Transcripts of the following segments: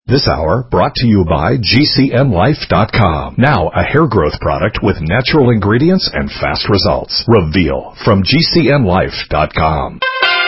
This hour brought to you by GCNlife.com. Now a hair growth product with natural ingredients and fast results. Reveal from GCNlife.com.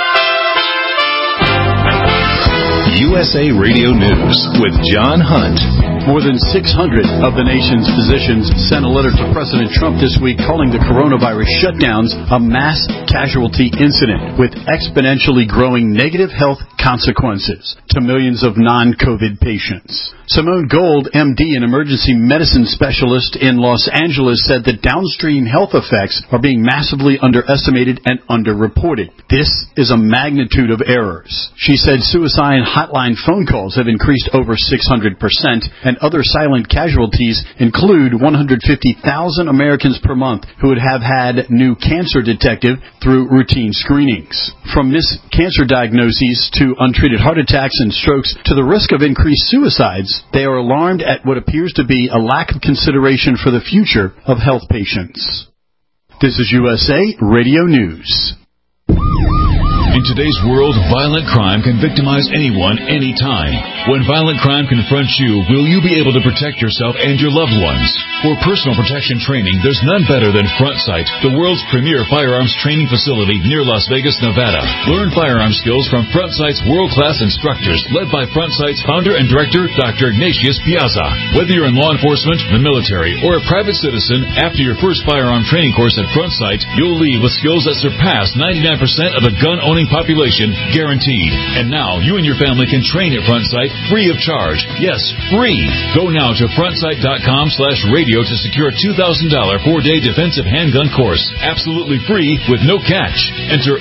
USA Radio News with John Hunt. More than 600 of the nation's physicians sent a letter to President Trump this week calling the coronavirus shutdowns a mass casualty incident with exponentially growing negative health consequences to millions of non-COVID patients. Simone Gold, MD, an emergency medicine specialist in Los Angeles, said that downstream health effects are being massively underestimated and underreported. This is a magnitude of errors. She said suicide hotline phone calls have increased over 600%, and other silent casualties include 150,000 Americans per month who would have had new cancer detected through routine screenings. From missed cancer diagnoses to untreated heart attacks and strokes to the risk of increased suicides, they are alarmed at what appears to be a lack of consideration for the future of health patients. This is USA Radio News. In today's world, violent crime can victimize anyone, anytime. When violent crime confronts you, will you be able to protect yourself and your loved ones? For personal protection training, there's none better than Front Sight, the world's premier firearms training facility near Las Vegas, Nevada. Learn firearm skills from Front Sight's world-class instructors, led by Front Sight's founder and director, Dr. Ignatius Piazza. Whether you're in law enforcement, the military, or a private citizen, after your first firearm training course at Front Sight, you'll leave with skills that surpass 99% of the gun-owning population, guaranteed. And now, you and your family can train at Front Sight free of charge. Yes, free. Go now to frontsight.com/radio to secure a $2,000 4-day defensive handgun course. Absolutely free with no catch. Enter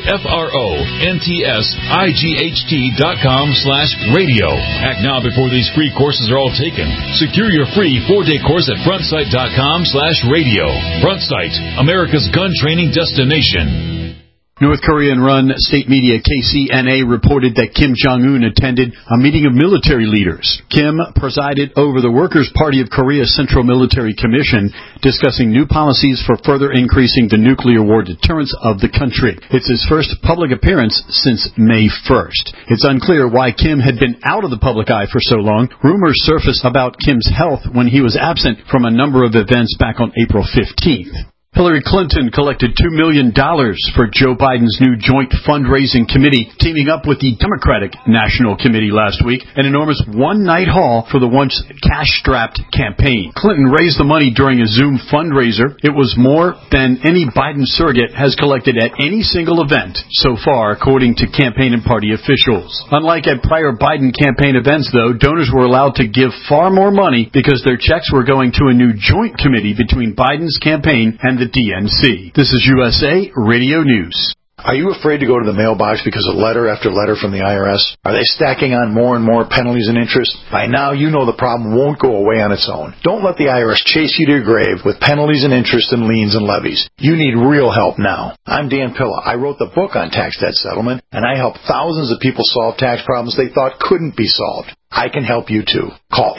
FRONTSIGHT.com/radio. Act now before these free courses are all taken. Secure your free 4-day course at frontsight.com/radio. Front Sight, America's gun training destination. North Korean-run state media KCNA reported that Kim Jong-un attended a meeting of military leaders. Kim presided over the Workers' Party of Korea's Central Military Commission, discussing new policies for further increasing the nuclear war deterrence of the country. It's his first public appearance since May 1st. It's unclear why Kim had been out of the public eye for so long. Rumors surfaced about Kim's health when he was absent from a number of events back on April 15th. Hillary Clinton collected $2 million for Joe Biden's new joint fundraising committee, teaming up with the Democratic National Committee last week, an enormous one-night haul for the once cash-strapped campaign. Clinton raised the money during a Zoom fundraiser. It was more than any Biden surrogate has collected at any single event so far, according to campaign and party officials. Unlike at prior Biden campaign events, though, donors were allowed to give far more money because their checks were going to a new joint committee between Biden's campaign and the DNC. This is USA Radio News. Are you afraid to go to the mailbox because of letter after letter from the IRS? Are they stacking on more and more penalties and interest? By now, you know the problem won't go away on its own. Don't let the IRS chase you to your grave with penalties and interest and liens and levies. You need real help now. I'm Dan Pilla. I wrote the book on tax debt settlement, and I help thousands of people solve tax problems they thought couldn't be solved. I can help you too. Call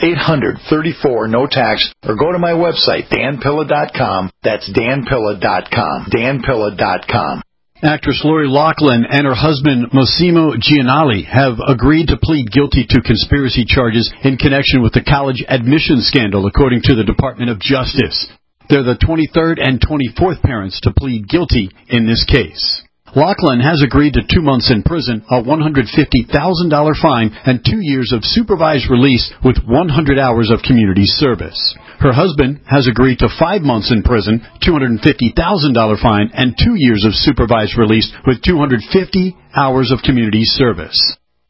800-34-NO-TAX or go to my website, danpilla.com. That's danpilla.com. danpilla.com. Actress Lori Loughlin and her husband Massimo Gianelli have agreed to plead guilty to conspiracy charges in connection with the college admission scandal, according to the Department of Justice. They're the 23rd and 24th parents to plead guilty in this case. Loughlin has agreed to 2 months in prison, a $150,000 fine, and 2 years of supervised release with 100 hours of community service. Her husband has agreed to 5 months in prison, $250,000 fine, and 2 years of supervised release with 250 hours of community service.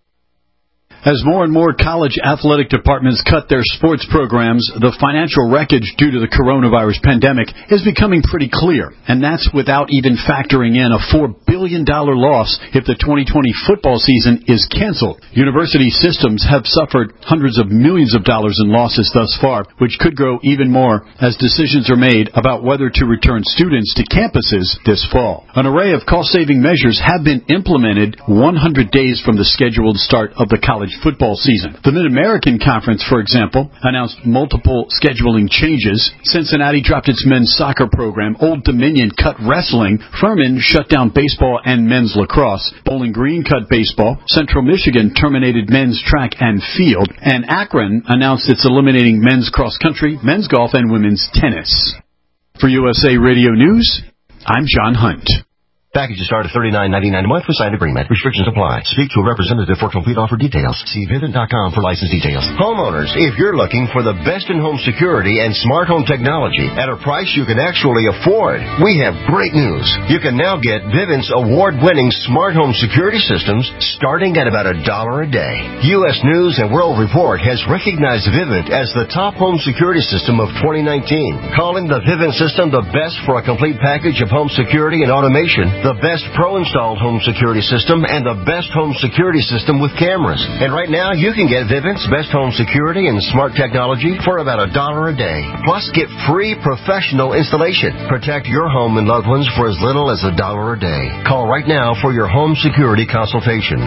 As more and more college athletic departments cut their sports programs, the financial wreckage due to the coronavirus pandemic is becoming pretty clear, and that's without even factoring in a $4 billion loss if the 2020 football season is canceled. University systems have suffered hundreds of millions of dollars in losses thus far, which could grow even more as decisions are made about whether to return students to campuses this fall. An array of cost-saving measures have been implemented 100 days from the scheduled start of the college college football season. The Mid-American Conference, for example, announced multiple scheduling changes. Cincinnati dropped its men's soccer program. Old Dominion cut wrestling. Furman shut down baseball and men's lacrosse. Bowling Green cut baseball. Central Michigan terminated men's track and field. And Akron announced it's eliminating men's cross country, men's golf, and women's tennis. For USA Radio News, I'm John Hunt. Packages start at $39.99 a month with signed agreement. Restrictions apply. Speak to a representative for complete offer details. See Vivint.com for license details. Homeowners, if you're looking for the best in home security and smart home technology at a price you can actually afford, we have great news. You can now get Vivint's award-winning smart home security systems starting at about $1 a day. U.S. News and World Report has recognized Vivint as the top home security system of 2019, calling the Vivint system the best for a complete package of home security and automation, the best pro-installed home security system, and the best home security system with cameras. And right now, you can get Vivint's best home security and smart technology for about $1 a day. Plus, get free professional installation. Protect your home and loved ones for as little as $1 a day. Call right now for your home security consultation.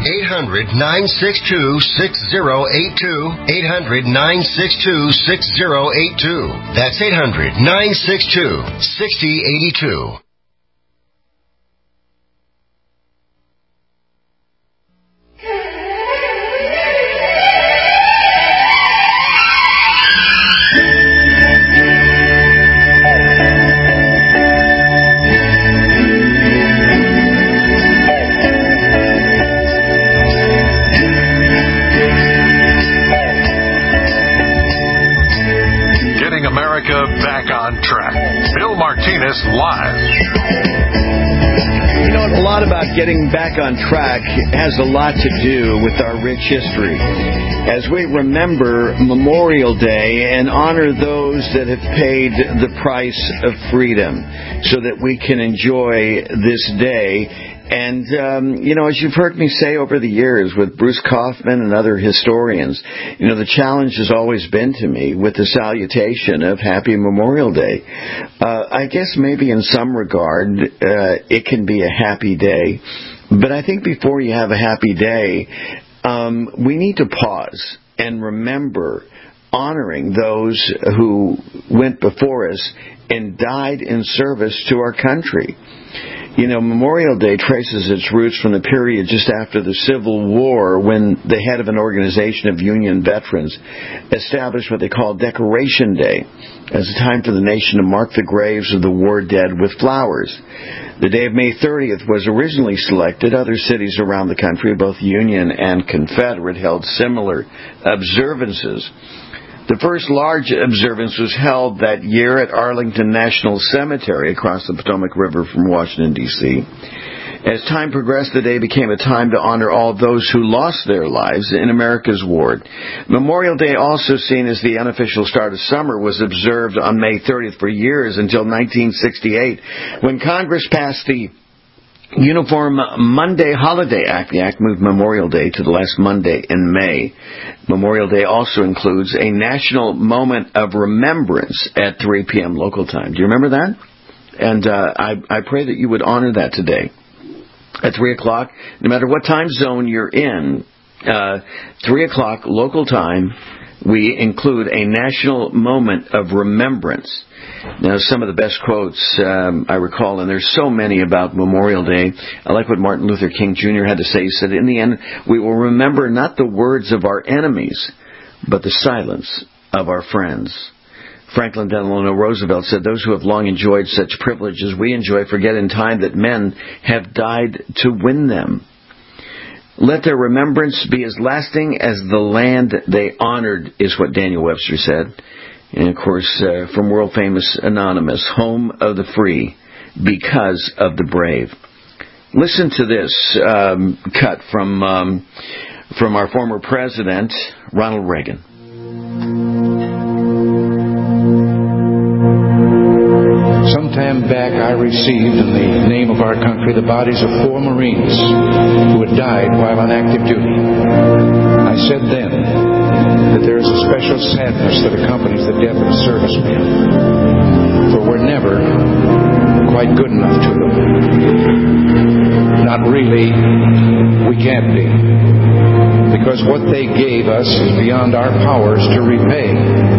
800-962-6082. 800-962-6082. That's 800-962-6082. Back on track. Bill Martinez live. You know, a lot about getting back on track has a lot to do with our rich history. As we remember Memorial Day and honor those that have paid the price of freedom so that we can enjoy this day. And, as you've heard me say over the years with Bruce Kaufman and other historians, the challenge has always been to me with the salutation of Happy Memorial Day. I guess maybe in some regard it can be a happy day. But I think before you have a happy day, we need to pause and remember honoring those who went before us and died in service to our country. Memorial Day traces its roots from the period just after the Civil War when the head of an organization of Union veterans established what they called Decoration Day as a time for the nation to mark the graves of the war dead with flowers. The day of May 30th was originally selected. Other cities around the country, both Union and Confederate, held similar observances. The first large observance was held that year at Arlington National Cemetery across the Potomac River from Washington, D.C. As time progressed, the day became a time to honor all those who lost their lives in America's war. Memorial Day, also seen as the unofficial start of summer, was observed on May 30th for years until 1968, when Congress passed the Uniform Monday Holiday Act. The act moved Memorial Day to the last Monday in May. Memorial Day also includes a national moment of remembrance at 3 p.m. local time. Do you remember that? And I pray that you would honor that today. At 3 o'clock, no matter what time zone you're in, 3 o'clock local time, we include a national moment of remembrance. Now, some of the best quotes I recall, and there's so many about Memorial Day. I like what Martin Luther King Jr. had to say. He said, in the end, we will remember not the words of our enemies, but the silence of our friends. Franklin Delano Roosevelt said, those who have long enjoyed such privileges we enjoy forget in time that men have died to win them. Let their remembrance be as lasting as the land they honored, is what Daniel Webster said. And, of course, from world-famous Anonymous, home of the free, because of the brave. Listen to this cut from our former president, Ronald Reagan. Some time back, I received in the name of our country the bodies of 4 Marines who had died while on active duty. I said then that there is a special sadness that accompanies the death of a serviceman, for we're never quite good enough to them. Not really, we can't be. because what they gave us is beyond our powers to repay.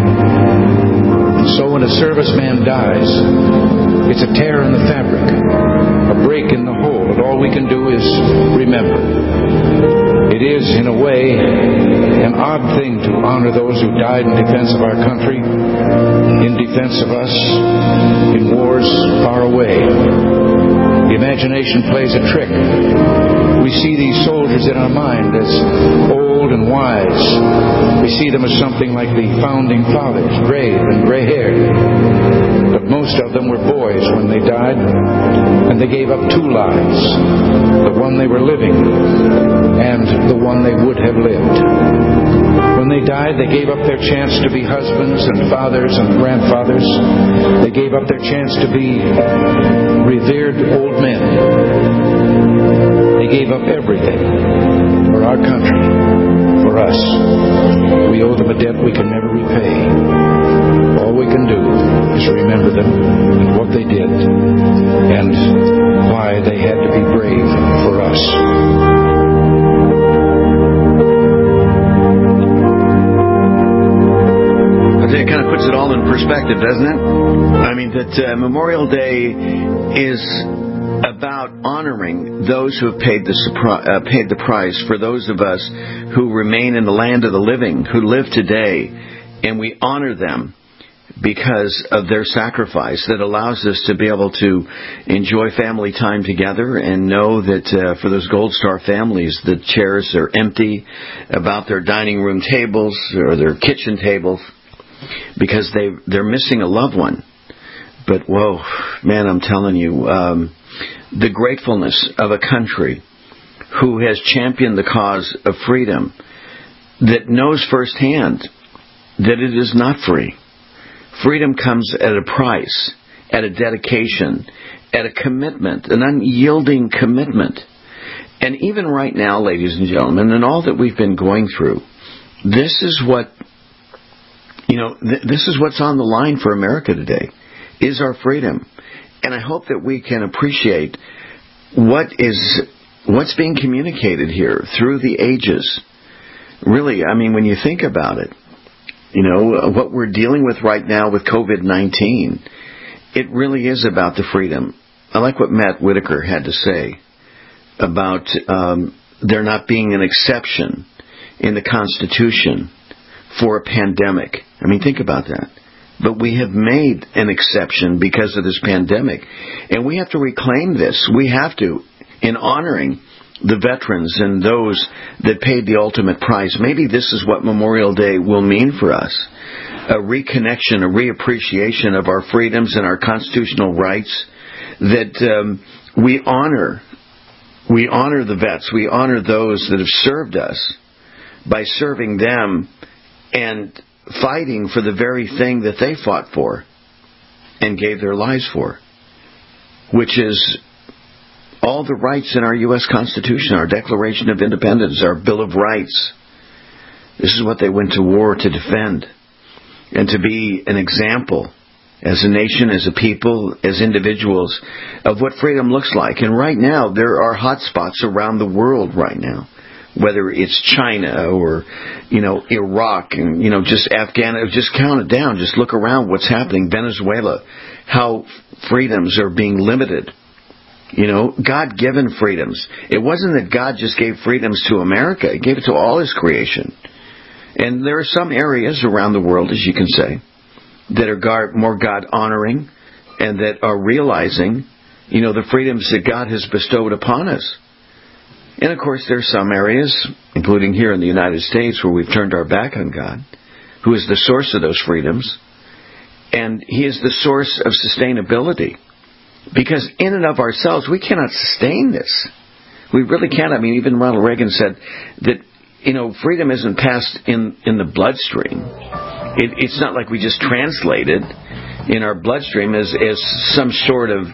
So when a serviceman dies, it's a tear in the fabric, a break in the whole, and all we can do is remember. It is, in a way, an odd thing to honor those who died in defense of our country, in defense of us, in wars far away. The imagination plays a trick. We see these soldiers in our mind as old and wise. We see them as something like the founding fathers, grave and gray-haired. But most of them were boys when they died, and they gave up two lives, the one they were living and the one they would have lived. When they died, they gave up their chance to be husbands and fathers and grandfathers. They gave up their chance to be revered old men. They gave up everything for our country, for us. We owe them a debt we can never repay. All we can do is remember them and what they did and why they had to be brave for us. It kind of puts it all in perspective, doesn't it? I mean, that Memorial Day is about honoring those who have paid the price for those of us who remain in the land of the living, who live today, and we honor them because of their sacrifice that allows us to be able to enjoy family time together and know that for those Gold Star families, the chairs are empty about their dining room tables or their kitchen tables because they're missing a loved one. But, whoa, man, I'm telling you, the gratefulness of a country who has championed the cause of freedom, that knows firsthand that it is not free. Freedom comes at a price, at a dedication, at a commitment, an unyielding commitment. And even right now, ladies and gentlemen, and all that we've been going through, this is what, this is what's on the line for America today, is our freedom. And I hope that we can appreciate what's being communicated here through the ages. Really, I mean, when you think about it, what we're dealing with right now with COVID-19, it really is about the freedom. I like what Matt Whitaker had to say about there not being an exception in the Constitution for a pandemic. I mean, think about that. But we have made an exception because of this pandemic. And we have to reclaim this. We have to, in honoring the veterans and those that paid the ultimate price. Maybe this is what Memorial Day will mean for us. A reconnection, a reappreciation of our freedoms and our constitutional rights, that we honor the vets. We honor those that have served us by serving them and fighting for the very thing that they fought for and gave their lives for, which is all the rights in our U.S. Constitution, our Declaration of Independence, our Bill of Rights. This is what they went to war to defend, and to be an example as a nation, as a people, as individuals, of what freedom looks like. And right now, there are hot spots around the world right now, whether it's China or, Iraq and, just Afghanistan. Just count it down. Just look around what's happening. Venezuela, how freedoms are being limited. God-given freedoms. It wasn't that God just gave freedoms to America. He gave it to all His creation. And there are some areas around the world, as you can say, that are more God-honoring and that are realizing, the freedoms that God has bestowed upon us. And, of course, there are some areas, including here in the United States, where we've turned our back on God, who is the source of those freedoms. And He is the source of sustainability. Because in and of ourselves, we cannot sustain this. We really can't. I mean, even Ronald Reagan said that, freedom isn't passed in the bloodstream. It's not like we just translate it in our bloodstream as some sort of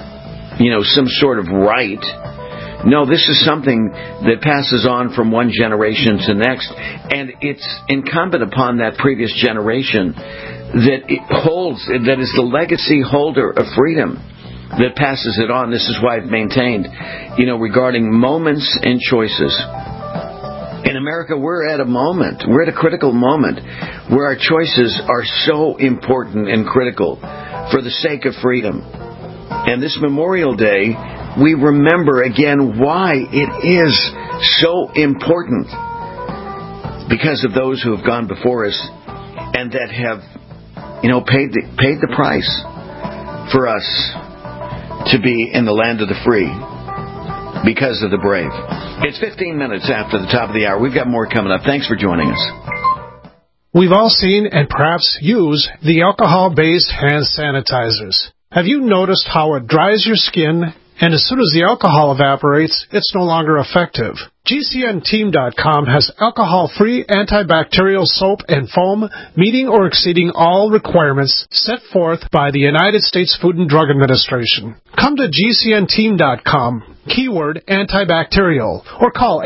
right. No, this is something that passes on from one generation to the next, and it's incumbent upon that previous generation that it holds, that is the legacy holder of freedom, that passes it on. This is why I've maintained, regarding moments and choices. And In America, we're at a critical moment where our choices are so important and critical for the sake of freedom. And this Memorial Day, we remember again why it is so important. Because of those who have gone before us and that have, paid the price for us to be in the land of the free because of the brave. It's 15 minutes after the top of the hour. We've got more coming up. Thanks for joining us. We've all seen and perhaps use the alcohol-based hand sanitizers. Have you noticed how it dries your skin, and as soon as the alcohol evaporates, it's no longer effective? GCNteam.com has alcohol-free antibacterial soap and foam meeting or exceeding all requirements set forth by the United States Food and Drug Administration. Come to GCNteam.com, keyword antibacterial, or call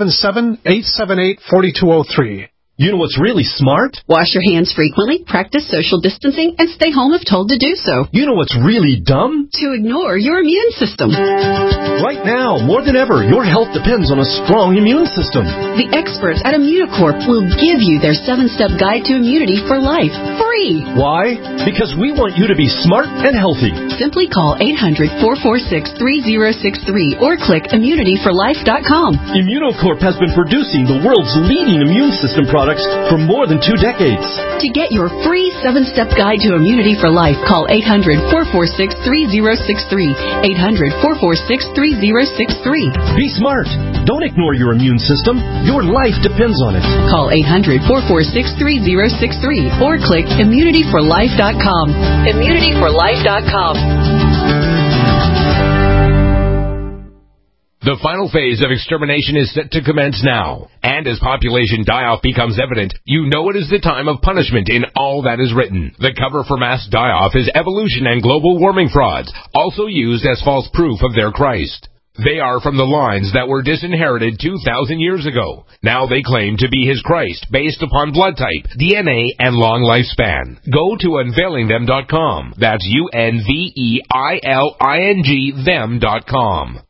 877-878-4203. You know what's really smart? Wash your hands frequently, practice social distancing, and stay home if told to do so. You know what's really dumb? To ignore your immune system. Right now, more than ever, your health depends on a strong immune system. The experts at Immunocorp will give you their 7-step guide to immunity for life, free. Why? Because we want you to be smart and healthy. Simply call 800-446-3063 or click immunityforlife.com. Immunocorp has been producing the world's leading immune system products for more than 2 decades. To get your free 7-step guide to immunity for life, call 800-446-3063. 800-446-3063. Be smart. Don't ignore your immune system. Your life depends on it. Call 800-446-3063 or click immunityforlife.com. Immunityforlife.com. The final phase of extermination is set to commence now. And as population die-off becomes evident, you know it is the time of punishment in all that is written. The cover for mass die-off is evolution and global warming frauds, also used as false proof of their Christ. They are from the lines that were disinherited 2,000 years ago. Now they claim to be his Christ based upon blood type, DNA, and long lifespan. Go to unveilingthem.com. That's UNVEILING them.com.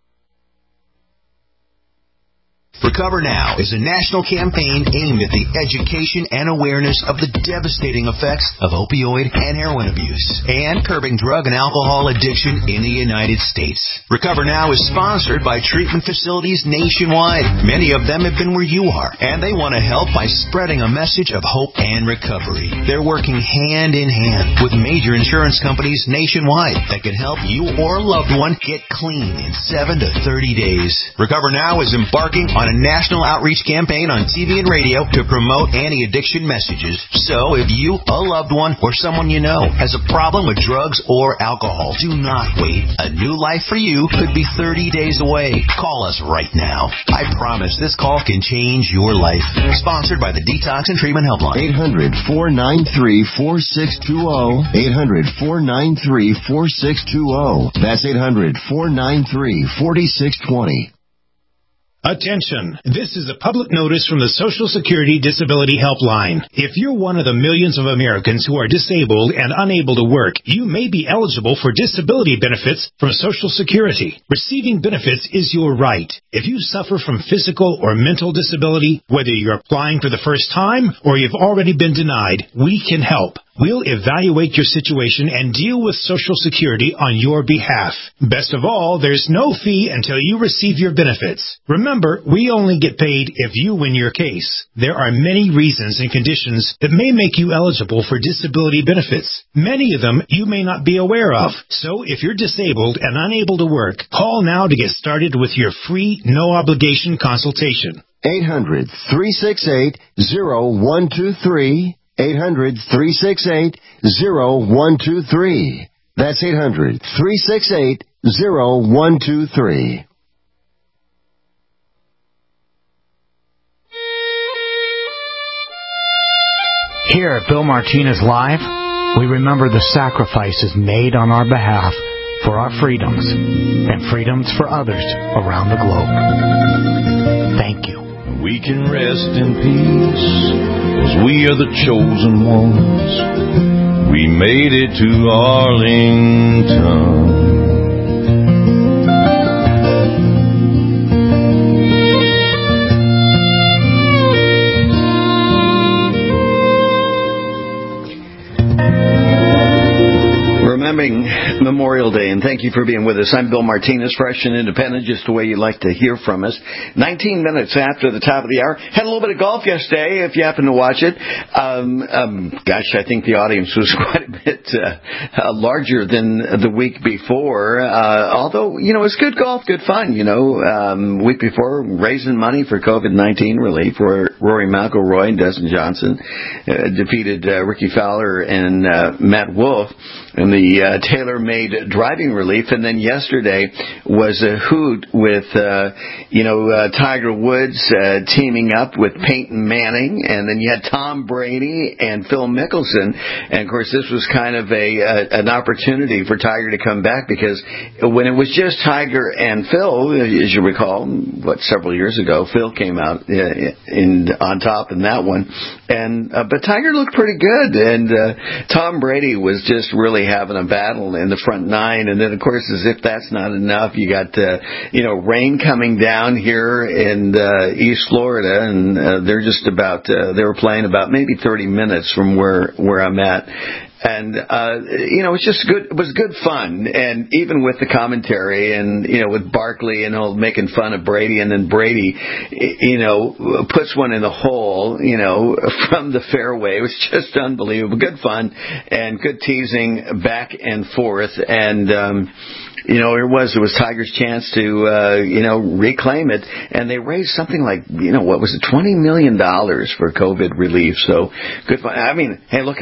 Recover Now is a national campaign aimed at the education and awareness of the devastating effects of opioid and heroin abuse and curbing drug and alcohol addiction in the United States. Recover Now is sponsored by treatment facilities nationwide. Many of them have been where you are, and they want to help by spreading a message of hope and recovery. They're working hand in hand with major insurance companies nationwide that can help you or a loved one get clean in 7 to 30 days. Recover Now is embarking on a national outreach campaign on TV and radio to promote anti-addiction messages. So if you, a loved one, or someone you know has a problem with drugs or alcohol, do not wait. A new life for you could be 30 days away. Call us right now. I promise this call can change your life. Sponsored by the Detox and Treatment Helpline. 800-493-4620. 800-493-4620. That's 800-493-4620. Attention! This is a public notice from the Social Security Disability Helpline. If you're one of the millions of Americans who are disabled and unable to work, you may be eligible for disability benefits from Social Security. Receiving benefits is your right. If you suffer from physical or mental disability, whether you're applying for the first time or you've already been denied, we can help. We'll evaluate your situation and deal with Social Security on your behalf. Best of all, there's no fee until you receive your benefits. Remember, we only get paid if you win your case. There are many reasons and conditions that may make you eligible for disability benefits. Many of them you may not be aware of. So if you're disabled and unable to work, call now to get started with your free, no-obligation consultation. 800-368-0123. 800-368-0123. That's 800-368-0123. Here at Bill Martinez Live, we remember the sacrifices made on our behalf for our freedoms and freedoms for others around the globe. Thank you. We can rest in peace, 'cause we are the chosen ones. We made it to Arlington. Memorial Day, and thank you for being with us. I'm Bill Martinez, fresh and independent, just the way you like to hear from us. 19 minutes after the top of the hour. Had a little bit of golf yesterday, if you happen to watch it. Gosh, I think the audience was quite a bit larger than the week before. Although, it was good golf, good fun, Week before, raising money for COVID-19 relief, where Rory McIlroy and Dustin Johnson defeated Ricky Fowler and Matt Wolff in the tailor-made driving relief. And then yesterday was a hoot with, Tiger Woods teaming up with Peyton Manning, and then you had Tom Brady and Phil Mickelson. And, of course, this was kind of an opportunity for Tiger to come back, because when it was just Tiger and Phil, as you recall, several years ago, Phil came out on top in that one. But Tiger looked pretty good, and Tom Brady was just really having a battle in the front nine. And then, of course, as if that's not enough, you got rain coming down here in East Florida, and they're just about they were playing about maybe 30 minutes from where I'm at. And, it's just good. It was good fun. And even with the commentary and, with Barkley and making fun of Brady, and then Brady, puts one in the hole, from the fairway. It was just unbelievable. Good fun and good teasing back and forth. And, it was Tiger's chance to, reclaim it. And they raised something like, what was it, $20 million for COVID relief. So good fun. I mean, hey, look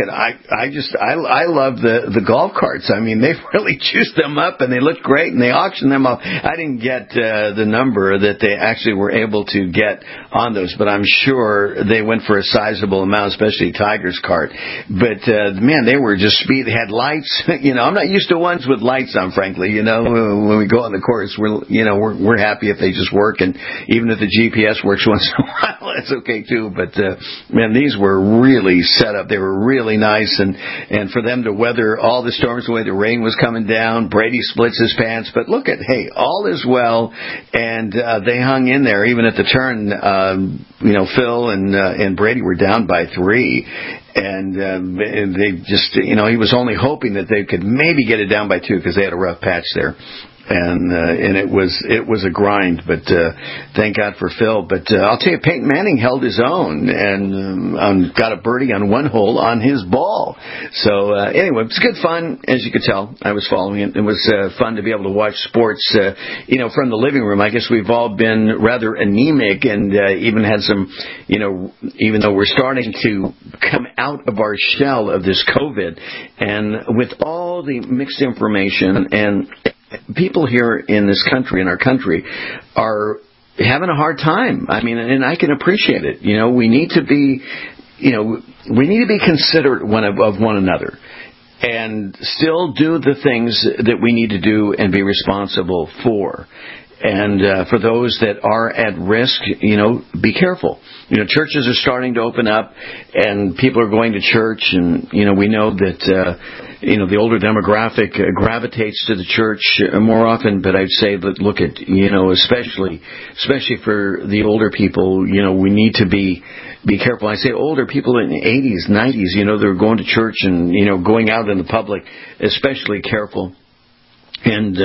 I love the golf carts. I mean, they've really juiced them up, and they look great, and they auctioned them off. I didn't get the number that they actually were able to get on those, but I'm sure they went for a sizable amount, especially Tiger's cart. But, man, they were just speed. They had lights. I'm not used to ones with lights on, frankly. When we go on the course, we're happy if they just work, and even if the GPS works once in a while, that's okay too. But, man, these were really set up. They were really nice, and for them to weather all the storms, the way the rain was coming down, Brady splits his pants. But look at, hey, all is well, and they hung in there even at the turn. Phil and Brady were down by 3. And they just, he was only hoping that they could maybe get it down by 2, because they had a rough patch there. And it was a grind, but thank God for Phil. But I'll tell you, Peyton Manning held his own and got a birdie on one hole on his ball. So anyway, it was good fun, as you could tell. I was following it. It was fun to be able to watch sports, from the living room. I guess we've all been rather anemic, and even had some, even though we're starting to come out of our shell of this COVID, and with all the mixed information, and people here in this country, in our country, are having a hard time. I mean, and I can appreciate it. We need to be, considerate of one another, and still do the things that we need to do and be responsible for. And for those that are at risk, be careful. Churches are starting to open up, and people are going to church, and we know that the older demographic gravitates to the church more often. But I'd say that look at especially for the older people, we need to be careful. I say older people in the 80s, 90s, they're going to church and going out in the public, especially careful. And,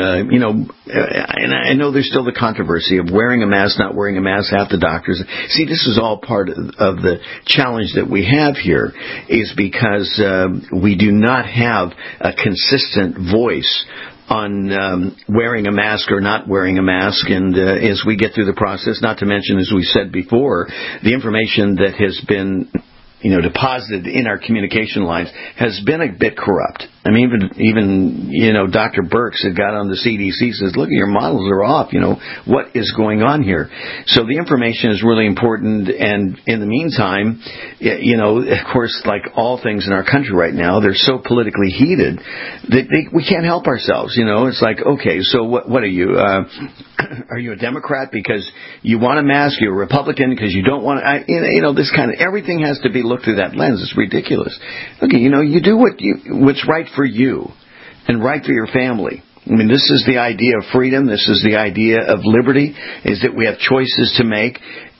and I know there's still the controversy of wearing a mask, not wearing a mask, half the doctors. See, this is all part of the challenge that we have here, is because we do not have a consistent voice on wearing a mask or not wearing a mask. And as we get through the process, not to mention, as we said before, the information that has been deposited in our communication lines has been a bit corrupt. I mean, even Dr. Birx had got on the CDC, says, look, your models are off. What is going on here? So the information is really important. And in the meantime, of course, like all things in our country right now, they're so politically heated that we can't help ourselves. It's like, okay, so what are you? Are you a Democrat because you want a mask? You're a Republican because you don't want to, this kind of, everything has to be looked through that lens. It's ridiculous. Okay, you do what's right for you and right for your family. I mean, this is the idea of freedom. This is the idea of liberty, is that we have choices to make.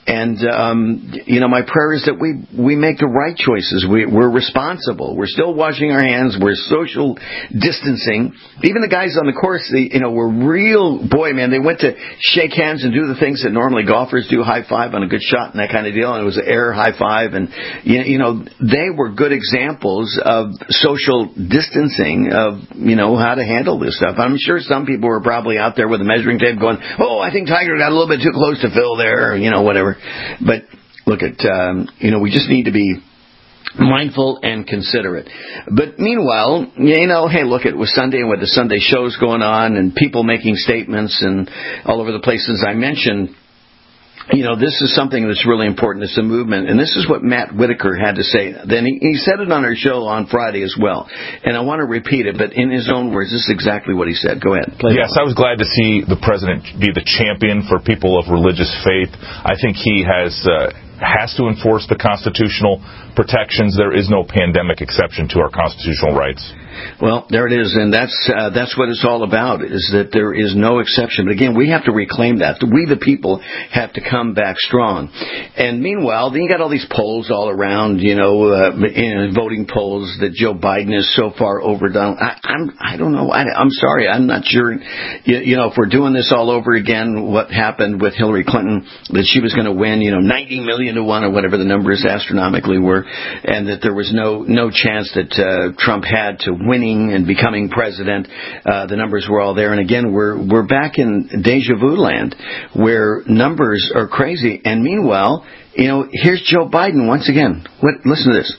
And, my prayer is that we make the right choices. We're responsible. We're still washing our hands. We're social distancing. Even the guys on the course, were real, they went to shake hands and do the things that normally golfers do, high five on a good shot and that kind of deal. And it was an air high five. And, they were good examples of social distancing of, how to handle this stuff. I'm sure some people were probably out there with a measuring tape going, oh, I think Tiger got a little bit too close to Phil there, whatever. But look at, we just need to be mindful and considerate. But meanwhile, hey, look, it was Sunday and with the Sunday shows going on and people making statements and all over the places I mentioned. This is something that's really important. It's a movement. And this is what Matt Whitaker had to say. Then he said it on our show on Friday as well. And I want to repeat it, but in his own words, this is exactly what he said. Go ahead. Yes, I was glad to see the president be the champion for people of religious faith. I think he has to enforce the constitutional protections. There is no pandemic exception to our constitutional rights. Well, there it is, and that's what it's all about, is that there is no exception. But again, we have to reclaim that. We, the people, have to come back strong. And meanwhile, then you got all these polls all around, voting polls that Joe Biden is so far overdone. I don't know. I'm sorry. I'm not sure, if we're doing this all over again, what happened with Hillary Clinton, that she was going to win, 90 million to 1 or whatever the numbers astronomically were, and that there was no chance that Trump had to winning and becoming president. The numbers were all there. And again, we're back in deja vu land where numbers are crazy. And meanwhile, here's Joe Biden once again. Listen to this.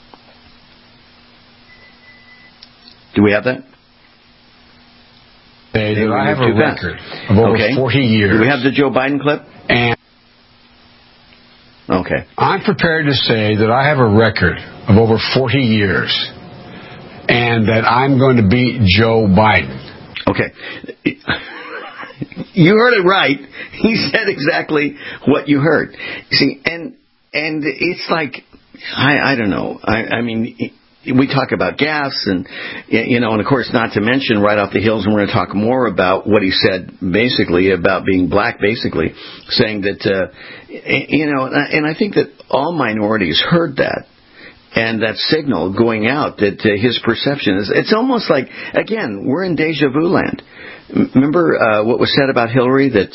Do we have that? I have a record of over 40 years. Do we have the Joe Biden clip? Okay. I'm prepared to say that I have a record of over 40 years and that I'm going to beat Joe Biden. Okay. You heard it right. He said exactly what you heard. See, and it's like, I don't know. I mean, we talk about gas and, and of course not to mention right off the heels, and we're going to talk more about what he said basically about being black, basically saying that, and I think that all minorities heard that. And that signal going out that his perception is, it's almost like, again, we're in deja vu land. Remember what was said about Hillary, that,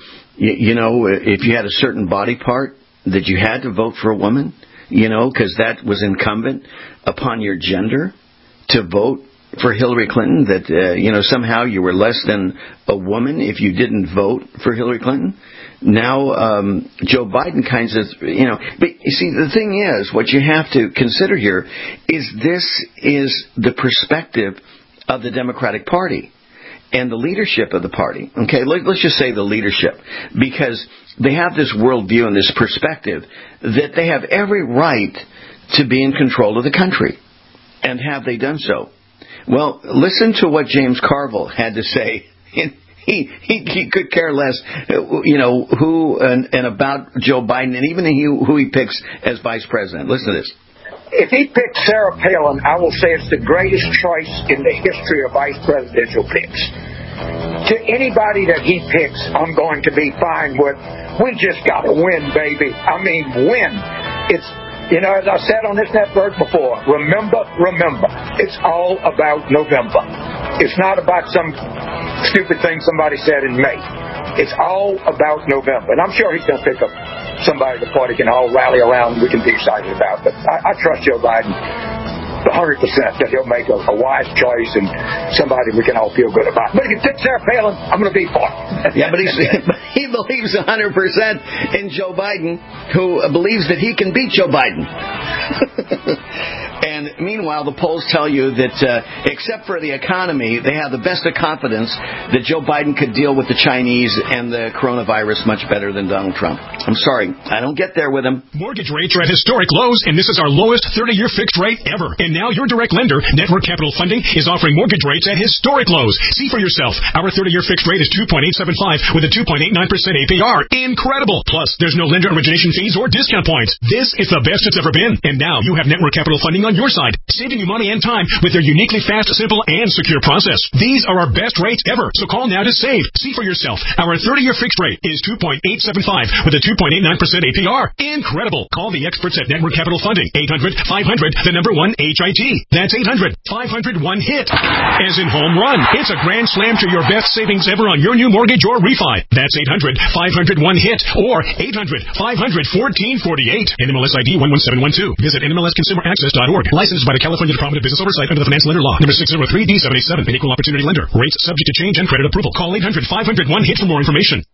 if you had a certain body part, that you had to vote for a woman, because that was incumbent upon your gender to vote for Hillary Clinton, that, somehow you were less than a woman if you didn't vote for Hillary Clinton. Now, Joe Biden kind of, but you see, the thing is, what you have to consider here is this is the perspective of the Democratic Party and the leadership of the party. Okay, let's just say the leadership, because they have this worldview and this perspective that they have every right to be in control of the country. And have they done so? Well, listen to what James Carville had to say. He could care less, who and about Joe Biden, and even who he picks as vice president. Listen to this. If he picks Sarah Palin, I will say it's the greatest choice in the history of vice presidential picks. To anybody that he picks, I'm going to be fine with. We just got to win, baby. I mean, win. It's, as I said on this network before, remember, it's all about November. It's not about some stupid thing somebody said in May. It's all about November. And I'm sure he's going to pick up somebody the party can all rally around and we can be excited about. But I trust Joe Biden 100% that he'll make a wise choice and somebody we can all feel good about. But if you pick Sarah Palin, I'm going to be for it. Yeah, but he believes 100% in Joe Biden, who believes that he can beat Joe Biden. And meanwhile, the polls tell you that except for the economy, they have the best of confidence that Joe Biden could deal with the Chinese and the coronavirus much better than Donald Trump. I'm sorry, I don't get there with him. Mortgage rates are at historic lows, and this is our lowest 30-year fixed rate ever. And now your direct lender, Network Capital Funding, is offering mortgage rates at historic lows. See for yourself. Our 30-year fixed rate is 2.875 with a 2.89% APR. Incredible! Plus, there's no lender origination fees or discount points. This is the best it's ever been. And now you have Network Capital Funding on on your side, saving you money and time with their uniquely fast, simple, and secure process. These are our best rates ever, so call now to save. See for yourself. Our 30-year fixed rate is 2.875 with a 2.89% APR. Incredible. Call the experts at Network Capital Funding. 800-500-1-HIT. That's 800-500-1-HIT. As in home run. It's a grand slam to your best savings ever on your new mortgage or refi. That's 800-500-1-HIT or 800-500-1448. NMLS ID 11712. Visit NMLSConsumerAccess.org. Licensed by the California Department of Business Oversight under the Finance Lender Law. Number 603D77. An equal opportunity lender. Rates subject to change and credit approval. Call 800-500-1-HIT for more information.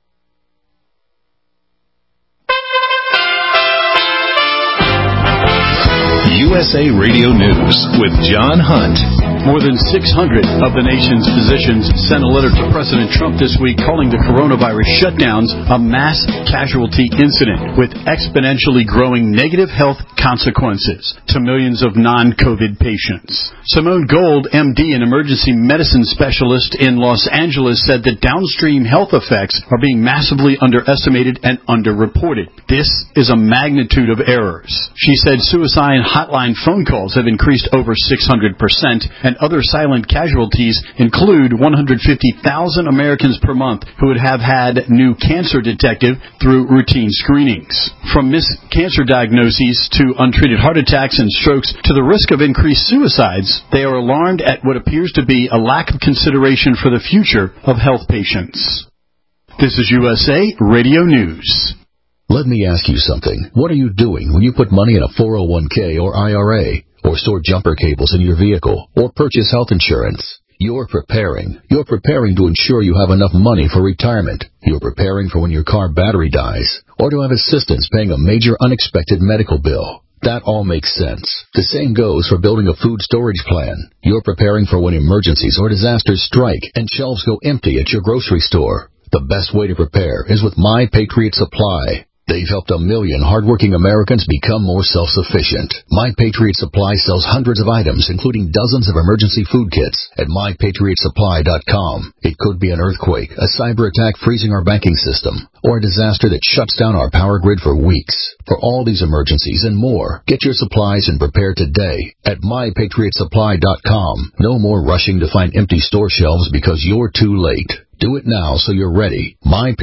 USA Radio News with John Hunt. More than 600 of the nation's physicians sent a letter to President Trump this week calling the coronavirus shutdowns a mass casualty incident with exponentially growing negative health consequences to millions of non-COVID patients. Simone Gold, MD, an emergency medicine specialist in Los Angeles, said that downstream health effects are being massively underestimated and underreported. This is a magnitude of errors. She said suicide hotline phone calls have increased over 600%, and other silent casualties include 150,000 Americans per month who would have had new cancer detected through routine screenings. From missed cancer diagnoses to untreated heart attacks and strokes to the risk of increased suicides, they are alarmed at what appears to be a lack of consideration for the future of health patients. This is USA Radio News. Let me ask you something. What are you doing when you put money in a 401k or IRA, or store jumper cables in your vehicle, or purchase health insurance? You're preparing. You're preparing to ensure you have enough money for retirement. You're preparing for when your car battery dies, or to have assistance paying a major unexpected medical bill. That all makes sense. The same goes for building a food storage plan. You're preparing for when emergencies or disasters strike and shelves go empty at your grocery store. The best way to prepare is with My Patriot Supply. They've helped 1 million hardworking Americans become more self-sufficient. My Patriot Supply sells hundreds of items, including dozens of emergency food kits at MyPatriotSupply.com. It could be an earthquake, a cyber attack freezing our banking system, or a disaster that shuts down our power grid for weeks. For all these emergencies and more, get your supplies and prepare today at MyPatriotSupply.com. No more rushing to find empty store shelves because you're too late. Do it now so you're ready.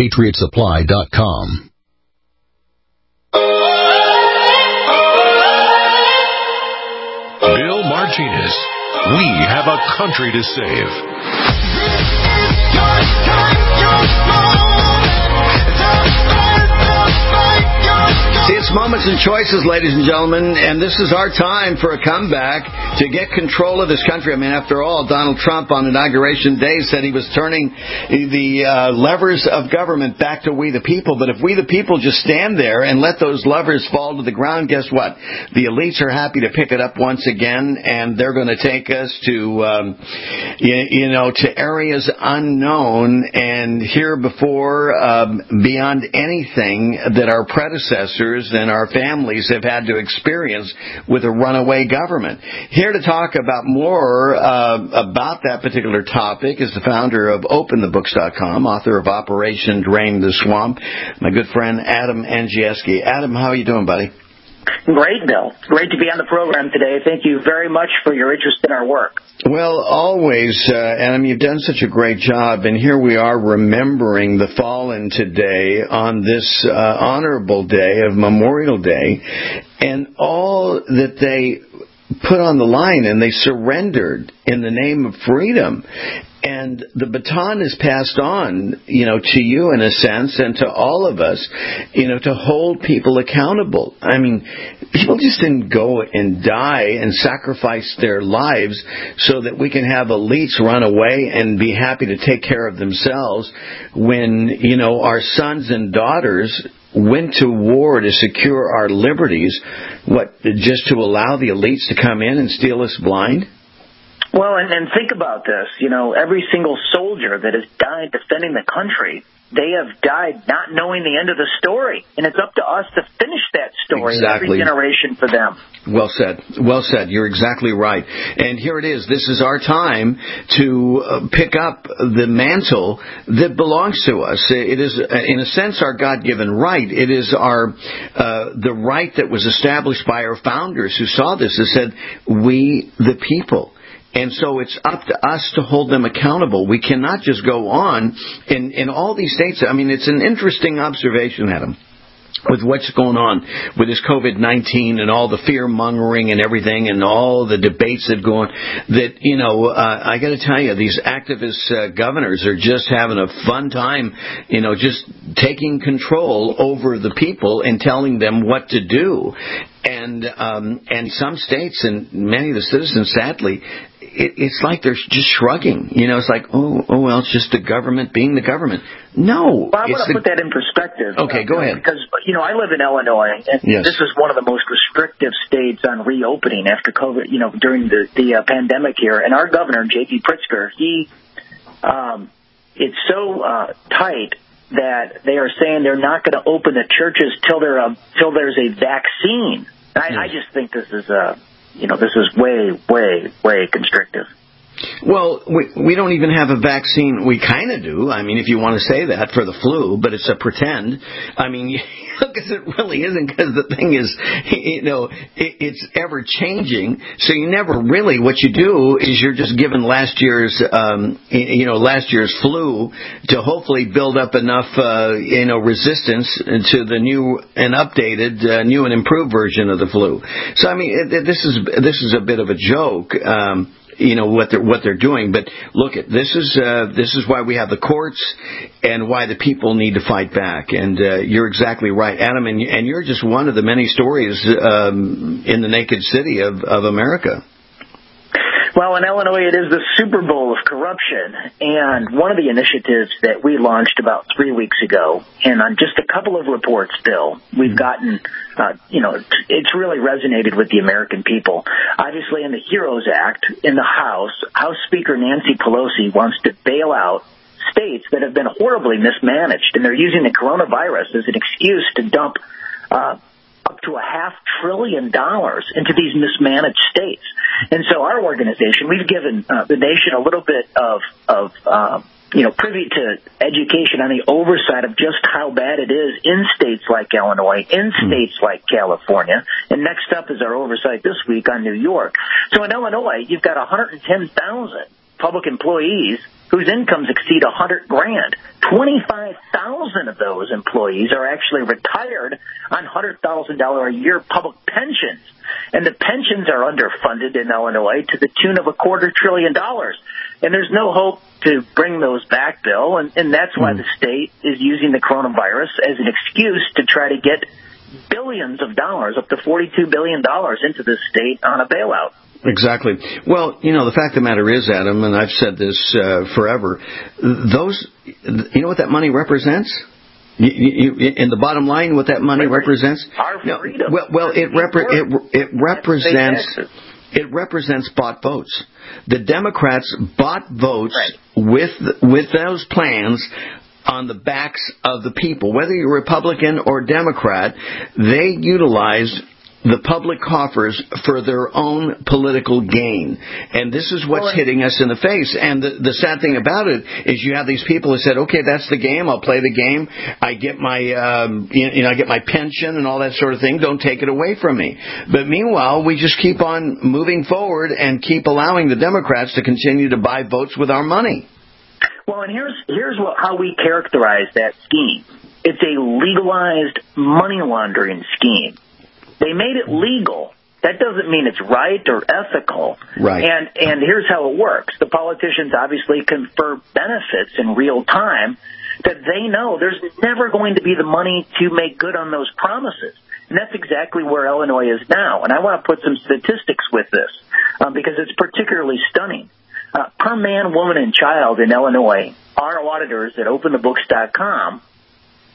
MyPatriotSupply.com. Bill Martinez. We have a country to save. See, it's moments and choices, ladies and gentlemen, and this is our time for a comeback to get control of this country. I mean, after all, Donald Trump on Inauguration Day said he was turning the levers of government back to we the people. But if we the people just stand there and let those levers fall to the ground, guess what? The elites are happy to pick it up once again, and they're going to take us to, to areas unknown and here before beyond anything that our predecessors and our families have had to experience with a runaway government. Here to talk about more about that particular topic is the founder of OpenTheBooks.com, author of Operation Drain the Swamp, my good friend Adam Andrzejewski. Adam, how are you doing, buddy? Great, Bill. Great to be on the program today. Thank you very much for your interest in our work. Well, always, Adam, you've done such a great job, and here we are remembering the fallen today on this honorable day of Memorial Day, and all that they put on the line, and they surrendered in the name of freedom. And the baton is passed on, to you in a sense, and to all of us, to hold people accountable. I mean, people just didn't go and die and sacrifice their lives so that we can have elites run away and be happy to take care of themselves when, our sons and daughters went to war to secure our liberties, just to allow the elites to come in and steal us blind? Well, and think about this. Every single soldier that has died defending the country, they have died not knowing the end of the story. And it's up to us to finish that story every generation for them. Well said. Well said. You're exactly right. And here it is. This is our time to pick up the mantle that belongs to us. It is, in a sense, our God-given right. It is our the right that was established by our founders who saw this and said, we the people. And so it's up to us to hold them accountable. We cannot just go on in all these states. I mean, it's an interesting observation, Adam, with what's going on with this COVID-19 and all the fear-mongering and everything and all the debates that go on, that, I got to tell you, these activist governors are just having a fun time, just taking control over the people and telling them what to do. And some states and many of the citizens, sadly, it's like they're just shrugging. It's like, oh, well, it's just the government being the government. No. Well, I want to put that in perspective. Okay, go ahead. Because, I live in Illinois, and this is one of the most restrictive states on reopening after COVID, during the pandemic here. And our governor, J.B. Pritzker, it's so tight that they are saying they're not going to open the churches till there's a vaccine. I just think this is this is way, way, way constrictive. Well, we don't even have a vaccine. We kind of do. I mean, if you want to say that, for the flu, but it's a pretend. I mean, because it really isn't, because the thing is, it's ever changing. So you never really, what you do is you're just given last year's flu to hopefully build up enough, resistance to the new and updated, new and improved version of the flu. So, I mean, this is a bit of a joke. What they're doing, but look, this is why we have the courts and why the people need to fight back. And you're exactly right, Adam, and you're just one of the many stories in the naked city of America. Well, in Illinois, it is the Super Bowl of corruption, and one of the initiatives that we launched about 3 weeks ago, and on just a couple of reports, Bill, we've gotten, it's really resonated with the American people. Obviously, in the HEROES Act, in the House Speaker Nancy Pelosi wants to bail out states that have been horribly mismanaged, and they're using the coronavirus as an excuse to dump up to $500 billion into these mismanaged states. And so our organization, we've given the nation a little bit of privy to education on the oversight of just how bad it is in states like Illinois, in states like California. And next up is our oversight this week on New York. So in Illinois, you've got 110,000 public employees whose incomes exceed $100,000. 25,000 of those employees are actually retired on $100,000 a year public pensions. And the pensions are underfunded in Illinois to the tune of $250 billion. And there's no hope to bring those back, Bill. And that's why the state is using the coronavirus as an excuse to try to get billions of dollars, up to $42 billion into the state on a bailout. Exactly. Well, the fact of the matter is, Adam, and I've said this forever, what that money represents? In the bottom line, what that money represents? Our freedom. Well, it represents bought votes. The Democrats bought votes with those plans on the backs of the people. Whether you're Republican or Democrat, they utilized the public coffers for their own political gain. And this is what's hitting us in the face. And the sad thing about it is you have these people who said, okay, that's the game. I'll play the game. I get my, I get my pension and all that sort of thing. Don't take it away from me. But meanwhile, we just keep on moving forward and keep allowing the Democrats to continue to buy votes with our money. Well, and here's how we characterize that scheme. It's a legalized money laundering scheme. They made it legal. That doesn't mean it's right or ethical. Right. And here's how it works. The politicians obviously confer benefits in real time that they know there's never going to be the money to make good on those promises. And that's exactly where Illinois is now. And I want to put some statistics with this because it's particularly stunning. Per man, woman, and child in Illinois, our auditors at openthebooks.com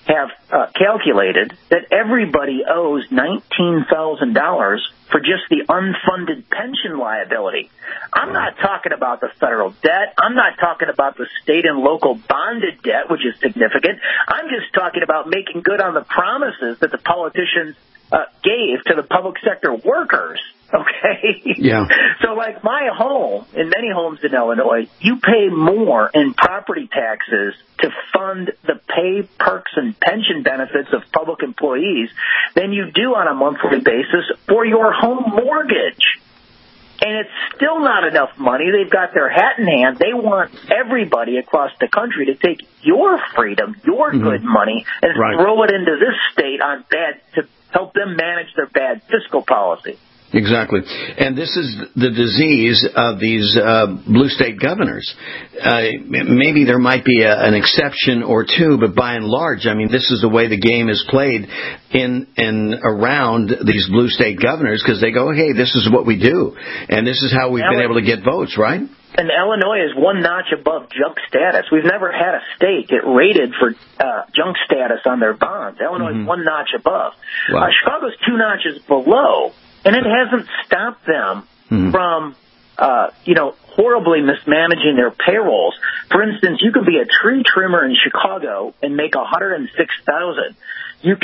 have calculated that everybody owes $19,000 for just the unfunded pension liability. I'm not talking about the federal debt. I'm not talking about the state and local bonded debt, which is significant. I'm just talking about making good on the promises that the politicians gave to the public sector workers. Okay? Yeah. So like my home, in many homes in Illinois, you pay more in property taxes to fund the pay, perks, and pension benefits of public employees than you do on a monthly basis for your home mortgage. And it's still not enough money. They've got their hat in hand. They want everybody across the country to take your freedom, your good money, and throw it into this state on bad to help them manage their bad fiscal policy. Exactly. And this is the disease of these blue state governors. Maybe there might be an exception or two, but by and large, I mean, this is the way the game is played in and around these blue state governors, because they go, hey, this is what we do, and this is how we've been able to get votes, right? And Illinois is one notch above junk status. We've never had a state get rated for junk status on their bonds. Illinois is one notch above. Wow. Chicago's two notches below. And it hasn't stopped them from, horribly mismanaging their payrolls. For instance, you could be a tree trimmer in Chicago and make $106,000. You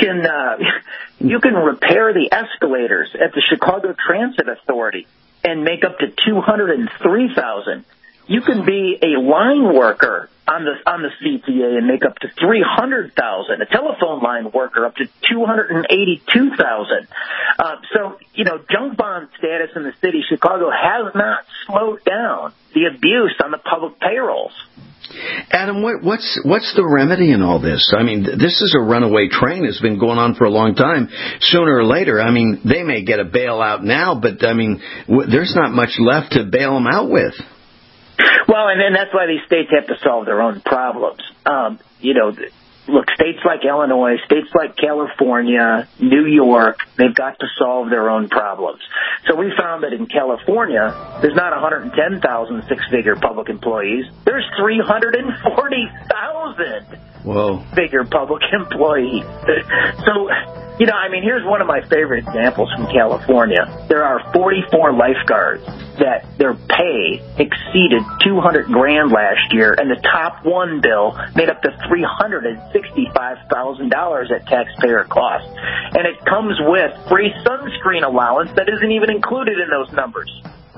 can repair the escalators at the Chicago Transit Authority and make up to $203,000. You can be a line worker on the CTA and make up to $300,000. A telephone line worker up to $282,000. So junk bond status in the city of Chicago has not slowed down the abuse on the public payrolls. Adam, what's the remedy in all this? I mean, this is a runaway train that's been going on for a long time. Sooner or later, I mean, they may get a bailout now, but I mean, there's not much left to bail them out with. Well, and then that's why these states have to solve their own problems. Look, states like Illinois, states like California, New York, they've got to solve their own problems. So we found that in California, there's not 110,000 six-figure public employees. There's 340,000 figure public employees. So, here's one of my favorite examples from California. There are 44 lifeguards that their pay exceeded $200,000 last year, and the top one bill made up to $365,000 at taxpayer cost. And it comes with free sunscreen allowance that isn't even included in those numbers.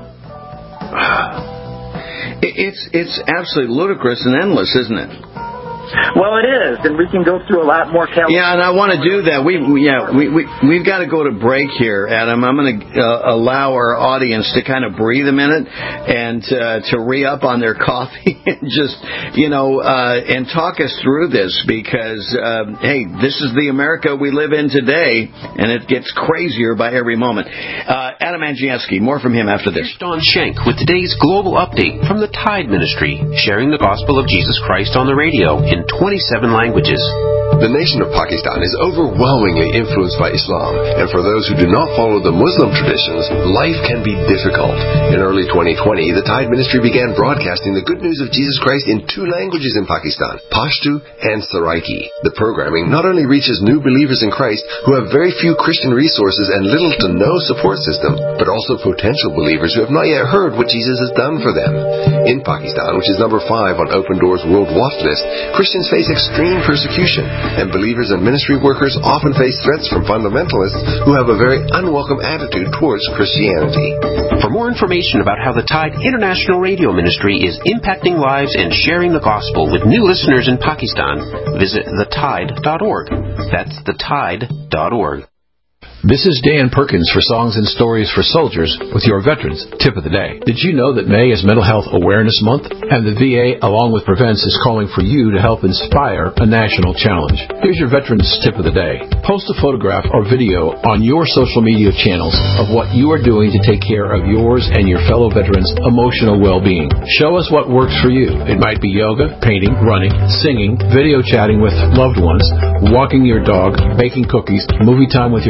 It's absolutely ludicrous and endless, isn't it? Well, it is, and we can go through a lot more. Yeah, and I want to do that. We've got to go to break here, Adam. I'm going to allow our audience to kind of breathe a minute and to re-up on their coffee and just, and talk us through this because, hey, this is the America we live in today, and it gets crazier by every moment. Adam Andrzejewski, more from him after this. Here's Don Schenk with today's global update from the Tide Ministry, sharing the gospel of Jesus Christ on the radio in 27 languages. The nation of Pakistan is overwhelmingly influenced by Islam, and for those who do not follow the Muslim traditions, life can be difficult. In early 2020, the Tide Ministry began broadcasting the good news of Jesus Christ in 2 languages in Pakistan, Pashto and Saraiki. The programming not only reaches new believers in Christ who have very few Christian resources and little to no support system, but also potential believers who have not yet heard what Jesus has done for them. In Pakistan, which is number 5 on Open Doors World Watch List, Christians face extreme persecution, and believers and ministry workers often face threats from fundamentalists who have a very unwelcome attitude towards Christianity. For more information about how the Tide International Radio Ministry is impacting lives and sharing the gospel with new listeners in Pakistan, visit thetide.org. That's thetide.org. This is Dan Perkins for Songs and Stories for Soldiers with your Veterans Tip of the Day. Did you know that May is Mental Health Awareness Month? And the VA, along with Prevents, is calling for you to help inspire a national challenge. Here's your Veterans Tip of the Day. Post a photograph or video on your social media channels of what you are doing to take care of yours and your fellow veterans' emotional well-being. Show us what works for you. It might be yoga, painting, running, singing, video chatting with loved ones, walking your dog, baking cookies, movie time with your family.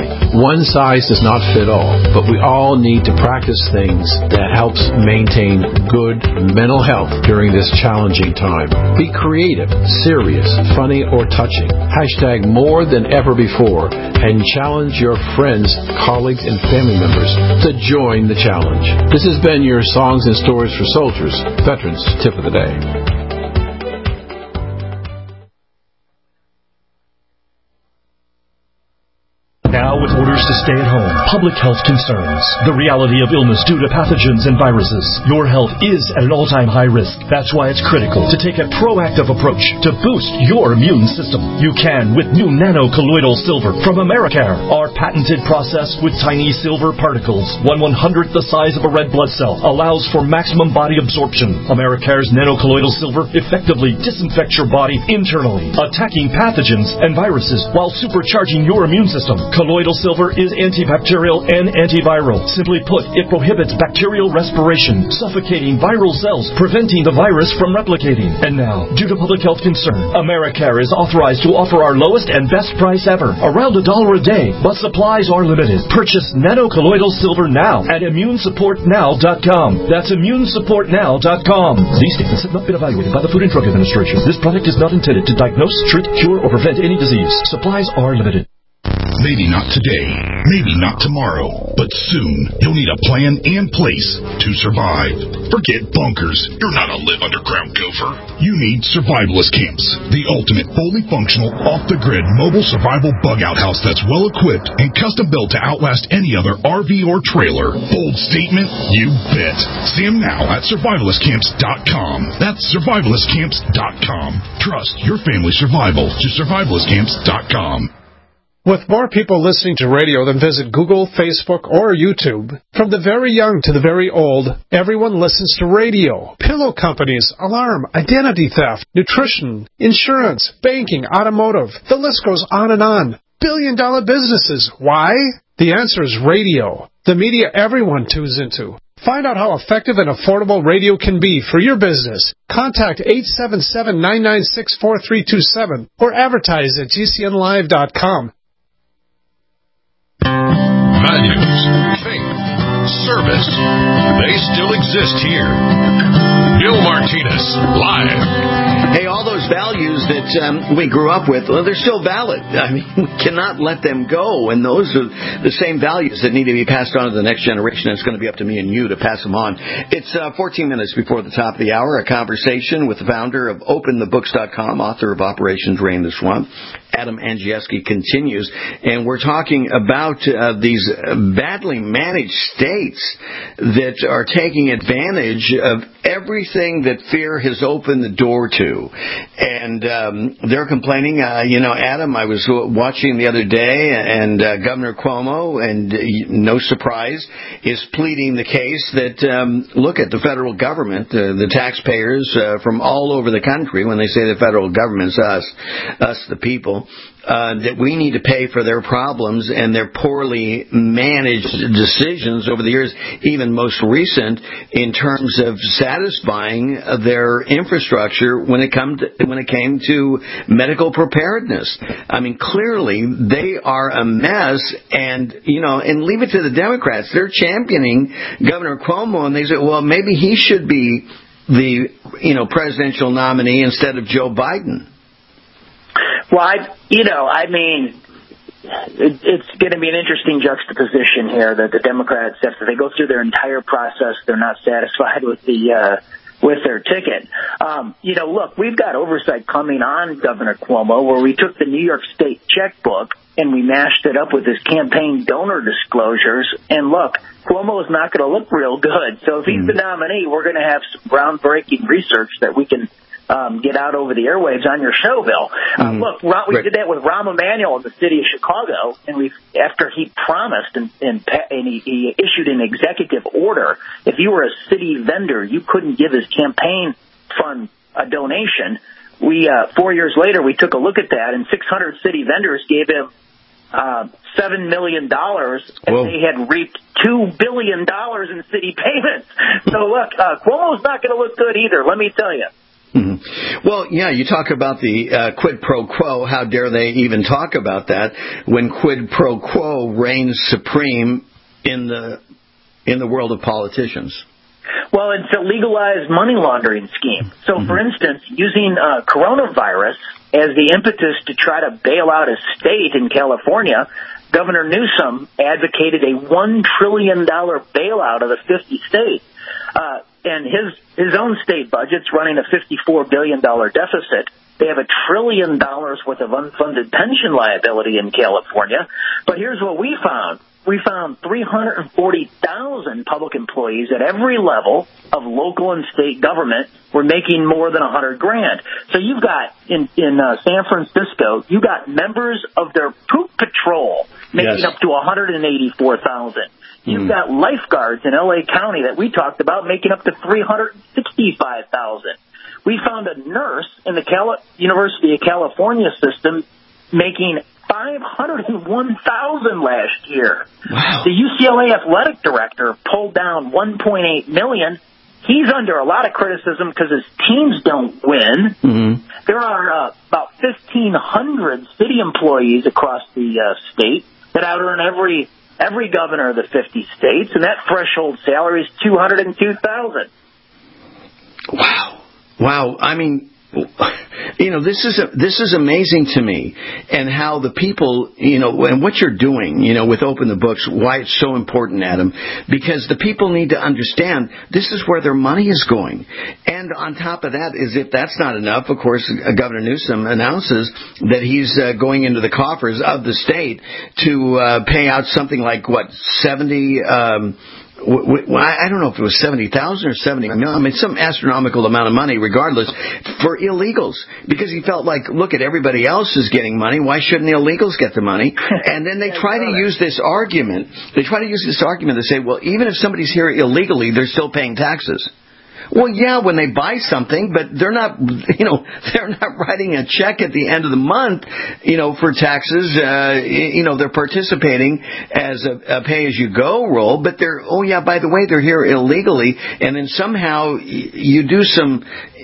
One size does not fit all, but we all need to practice things that helps maintain good mental health during this challenging time. Be creative, serious, funny, or touching. Hashtag more than ever before, and challenge your friends, colleagues, and family members to join the challenge. This has been your Songs and Stories for Soldiers Veterans Tip of the Day. Now, with orders to stay at home, public health concerns, the reality of illness due to pathogens and viruses, your health is at an all-time high risk. That's why it's critical to take a proactive approach to boost your immune system. You can with new nano-colloidal silver from Americare. Our patented process with tiny silver particles, 1/100th the size of a red blood cell, allows for maximum body absorption. Americare's nano-colloidal silver effectively disinfects your body internally, attacking pathogens and viruses while supercharging your immune system. Colloidal silver is antibacterial and antiviral. Simply put, it prohibits bacterial respiration, suffocating viral cells, preventing the virus from replicating. And now, due to public health concern, Americare is authorized to offer our lowest and best price ever, around $1 a day, but supplies are limited. Purchase nano-colloidal silver now at immunesupportnow.com. That's immunesupportnow.com. These statements have not been evaluated by the Food and Drug Administration. This product is not intended to diagnose, treat, cure, or prevent any disease. Supplies are limited. Maybe not today, maybe not tomorrow, but soon you'll need a plan and place to survive. Forget bunkers. You're not a live underground gopher. You need survivalist camps, the ultimate fully functional, off-the-grid mobile survival bug-out house that's well-equipped and custom-built to outlast any other RV or trailer. Bold statement? You bet. See them now at survivalistcamps.com. That's survivalistcamps.com. Trust your family's survival to survivalistcamps.com. With more people listening to radio than visit Google, Facebook, or YouTube, from the very young to the very old, everyone listens to radio. Pillow companies, alarm, identity theft, nutrition, insurance, banking, automotive. The list goes on and on. Billion-dollar businesses. Why? The answer is radio. The media everyone tunes into. Find out how effective and affordable radio can be for your business. Contact 877-996-4327 or advertise at gcnlive.com. Values, faith, service, they still exist here. Bill Martinez, live. Hey, all those values that we grew up with, well, they're still valid. I mean, we cannot let them go. And those are the same values that need to be passed on to the next generation. It's going to be up to me and you to pass them on. It's 14 minutes before the top of the hour. A conversation with the founder of OpenTheBooks.com, author of Operation Drain the Swamp. Adam Andrzejewski continues, and we're talking about these badly managed states that are taking advantage of everything that fear has opened the door to. And they're complaining. Adam, I was watching the other day, and Governor Cuomo, and no surprise, is pleading the case that, look at the federal government, the taxpayers from all over the country, when they say the federal government's us the people, that we need to pay for their problems and their poorly managed decisions over the years, even most recent, in terms of satisfying their infrastructure when it came to medical preparedness. I mean, clearly they are a mess, and leave it to the Democrats. They're championing Governor Cuomo, and they say, well, maybe he should be the presidential nominee instead of Joe Biden. Well, it's going to be an interesting juxtaposition here that the Democrats, after they go through their entire process, they're not satisfied with their ticket. Look, we've got oversight coming on Governor Cuomo, where we took the New York State checkbook and we mashed it up with his campaign donor disclosures. And look, Cuomo is not going to look real good. So if he's the nominee, we're going to have some groundbreaking research that we can get out over the airwaves on your show, Bill. Look, we did that with Rahm Emanuel in the city of Chicago, and after he promised and he issued an executive order, if you were a city vendor, you couldn't give his campaign fund a donation. 4 years later, we took a look at that, and 600 city vendors gave him $7 million, and they had reaped $2 billion in city payments. So look, Cuomo's not going to look good either, let me tell you. Mm-hmm. Well, yeah, you talk about the quid pro quo. How dare they even talk about that when quid pro quo reigns supreme in the world of politicians? Well, it's a legalized money laundering scheme. So, for instance, using coronavirus as the impetus to try to bail out a state in California, Governor Newsom advocated a $1 trillion bailout of the 50 states. And his own state budget's running a $54 billion deficit. They have $1 trillion worth of unfunded pension liability in California. But here's what we found. We found 340,000 public employees at every level of local and state government were making more than $100,000. So you've got in San Francisco, you got members of their poop patrol making up to $184,000. You've got lifeguards in L.A. County that we talked about making up to $365,000. We found a nurse in the University of California system making $501,000 last year. Wow. The UCLA athletic director pulled down $1.8 million. He's under a lot of criticism because his teams don't win. Mm-hmm. There are about 1,500 city employees across the state that out earn every governor of the 50 states, and that threshold salary is $202,000. Wow. I mean, this is amazing to me, and how the people, and what you're doing, with Open the Books, why it's so important, Adam, because the people need to understand this is where their money is going. And on top of that, as if that's not enough, of course, Governor Newsom announces that he's going into the coffers of the state to pay out something like, 70... I don't know if it was 70,000 or 70 million. I mean, some astronomical amount of money, regardless, for illegals. Because he felt like, look at everybody else is getting money. Why shouldn't the illegals get the money? And then they try to use this argument. They try to use this argument to say, well, even if somebody's here illegally, they're still paying taxes. Well, yeah, when they buy something, but they're not, they're not writing a check at the end of the month, for taxes. They're participating as a pay-as-you-go role, but by the way, they're here illegally, and then somehow you do some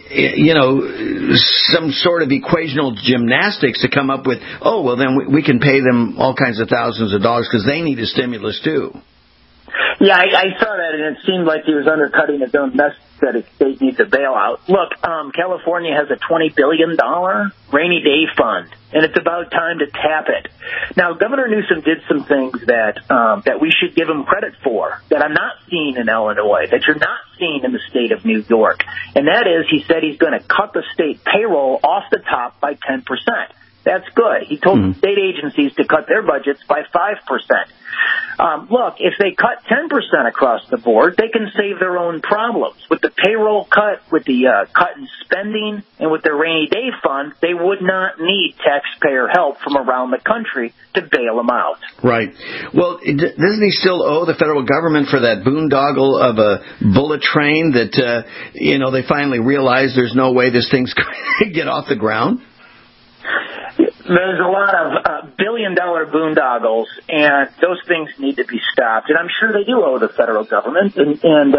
sort of equational gymnastics to come up with, then we can pay them all kinds of thousands of dollars because they need a stimulus too. Yeah, I saw that, and it seemed like he was undercutting his own message that his state needs a bailout. Look, California has a $20 billion rainy day fund, and it's about time to tap it. Now, Governor Newsom did some things that we should give him credit for, that I'm not seeing in Illinois, that you're not seeing in the state of New York. And that is, he said he's going to cut the state payroll off the top by 10%. That's good. He told state agencies to cut their budgets by 5%. Look, if they cut 10% across the board, they can save their own problems. With the payroll cut, with the cut in spending, and with their rainy day fund, they would not need taxpayer help from around the country to bail them out. Right. Well, doesn't he still owe the federal government for that boondoggle of a bullet train that, they finally realized there's no way this thing's going to get off the ground? There's a lot of billion-dollar boondoggles, and those things need to be stopped. And I'm sure they do owe the federal government, and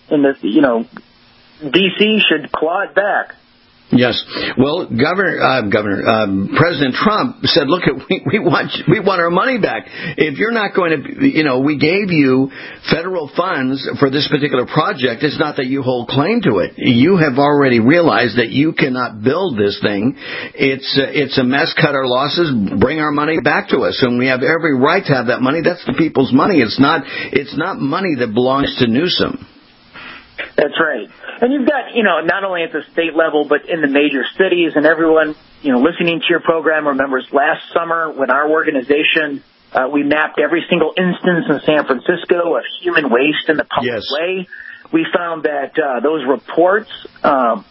D.C. should claw it back. Yes. Well, President Trump said, look, we want our money back. If you're not going to, we gave you federal funds for this particular project. It's not that you hold claim to it. You have already realized that you cannot build this thing. It's a mess. Cut our losses. Bring our money back to us. And we have every right to have that money. That's the people's money. It's not money that belongs to Newsom. That's right. And you've got, not only at the state level, but in the major cities, and everyone, listening to your program remembers last summer when our organization, we mapped every single instance in San Francisco of human waste in the public way. We found that those reports of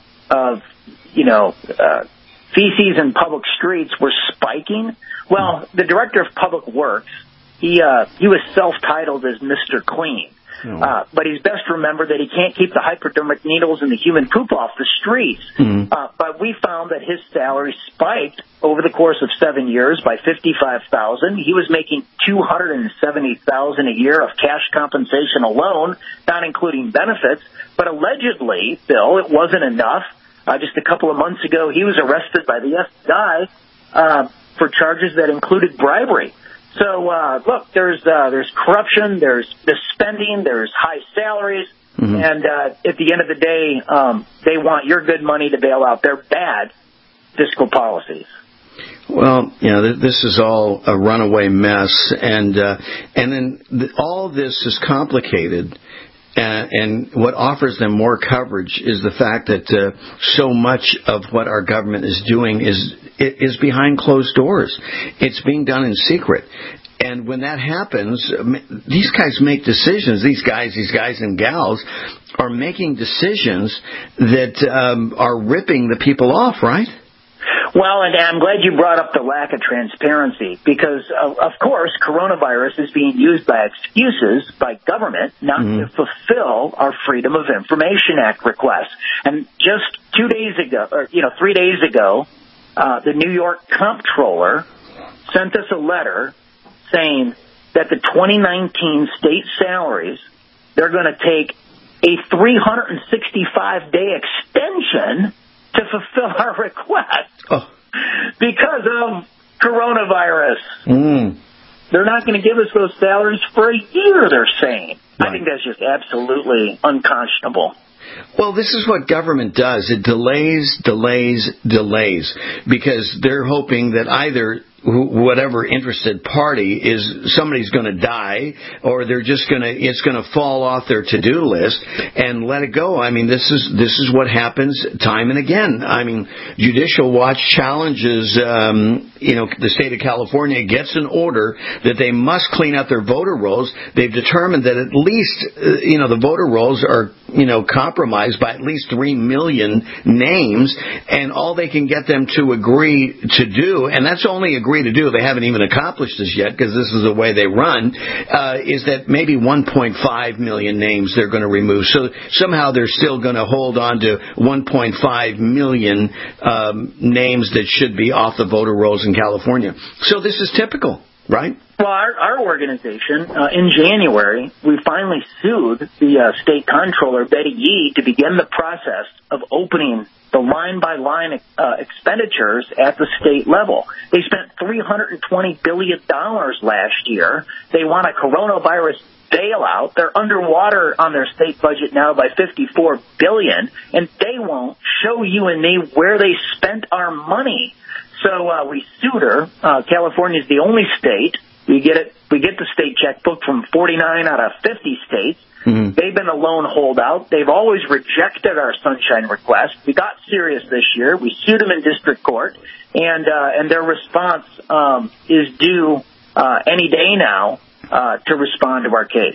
feces in public streets were spiking. Well, the director of public works, he was self-titled as Mr. Clean. But he's best remembered that he can't keep the hypodermic needles and the human poop off the streets. But we found that his salary spiked over the course of 7 years by $55,000. He was making $270,000 a year of cash compensation alone, not including benefits. But allegedly, Bill, it wasn't enough. Just a couple of months ago, he was arrested by the FBI for charges that included bribery. So, look, there's corruption, there's spending, there's high salaries, and at the end of the day, they want your good money to bail out their bad fiscal policies. Well, this is all a runaway mess, and then all this is complicated. And what offers them more coverage is the fact that so much of what our government is doing is behind closed doors. It's being done in secret. And when that happens, these guys make decisions. These guys and gals are making decisions that are ripping the people off, right? Well, and I'm glad you brought up the lack of transparency because, of course, coronavirus is being used by excuses by government not to fulfill our Freedom of Information Act requests. And just 3 days ago, the New York comptroller sent us a letter saying that the 2019 state salaries, they're going to take a 365-day extension to fulfill our request because of coronavirus. They're not going to give us those salaries for a year, they're saying. Right. I think that's just absolutely unconscionable. Well, this is what government does. It delays because they're hoping that either whatever interested party is somebody's going to die or they're just it's going to fall off their to-do list and let it go. I mean, this is what happens time and again. I mean, Judicial Watch challenges the state of California gets an order that they must clean up their voter rolls. They've determined that at least the voter rolls are compromised by at least 3 million names, and all they can get them to agree to do, and that's only agree to do, they haven't even accomplished this yet because this is the way they run, is that maybe 1.5 million names they're going to remove. So somehow they're still going to hold on to 1.5 million names that should be off the voter rolls in California. So this is typical, right? Well, our organization, in January, we finally sued the state comptroller, Betty Yee, to begin the process of opening the line-by-line expenditures at the state level. They spent $320 billion last year. They want a coronavirus bailout. They're underwater on their state budget now by $54 billion, and they won't show you and me where they spent our money. So we sued her. California is the only state. We get the state checkbook from 49 out of 50 states. They've been a lone holdout. They've always rejected our sunshine request. We got serious this year. We sued them in district court, and their response is due any day now to respond to our case.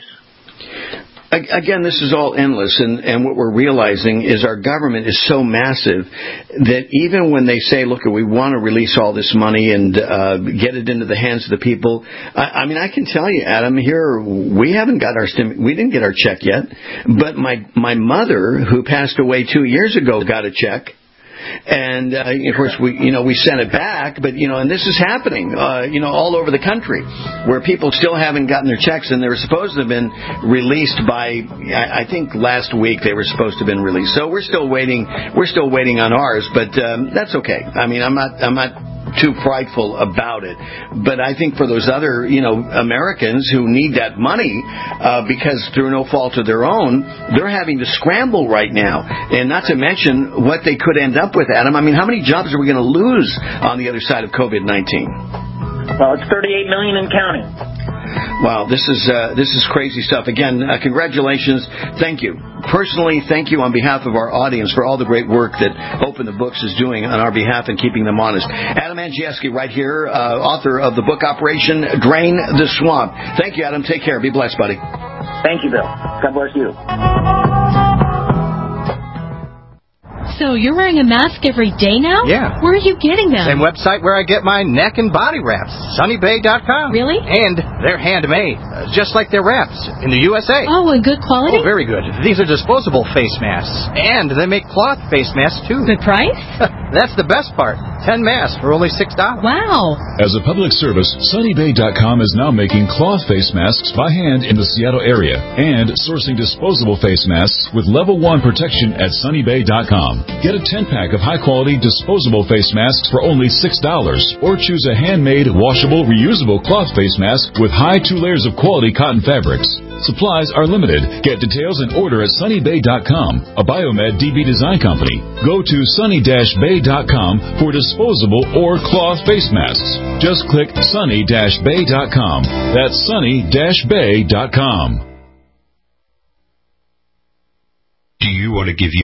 Again, this is all endless, and what we're realizing is our government is so massive that even when they say, look, we want to release all this money and get it into the hands of the people, I mean, I can tell you, Adam, here, we haven't got we didn't get our check yet, but my mother, who passed away 2 years ago, got a check. And, of course, we sent it back, but, and this is happening, all over the country where people still haven't gotten their checks, and they were supposed to have been released by, I think last week they were supposed to have been released. So we're still waiting on ours, but, that's okay. I mean, I'm not too prideful about it, but I think for those other, Americans who need that money, because through no fault of their own, they're having to scramble right now, and not to mention what they could end up with, Adam. I mean, how many jobs are we going to lose on the other side of COVID-19? Well, it's 38 million and counting. Wow, this is crazy stuff. Again, congratulations. Thank you. Personally, thank you on behalf of our audience for all the great work that Open the Books is doing on our behalf and keeping them honest. Adam Andrzejewski right here, author of the book Operation Drain the Swamp. Thank you, Adam. Take care. Be blessed, buddy. Thank you, Bill. God bless you. So you're wearing a mask every day now? Yeah. Where are you getting them? Same website where I get my neck and body wraps, SunnyBay.com. Really? And they're handmade, just like their wraps in the USA. Oh, and good quality? Oh, very good. These are disposable face masks, and they make cloth face masks too. Good price? That's the best part. 10 masks for only $6. Wow. As a public service, SunnyBay.com is now making cloth face masks by hand in the Seattle area and sourcing disposable face masks with level 1 protection at SunnyBay.com. Get a 10-pack of high-quality disposable face masks for only $6, or choose a handmade, washable, reusable cloth face mask with high 2 layers of quality cotton fabrics. Supplies are limited. Get details and order at sunnybay.com, a Biomed DB design company. Go to sunny-bay.com for disposable or cloth face masks. Just click sunny-bay.com. That's sunny-bay.com. Do you want to give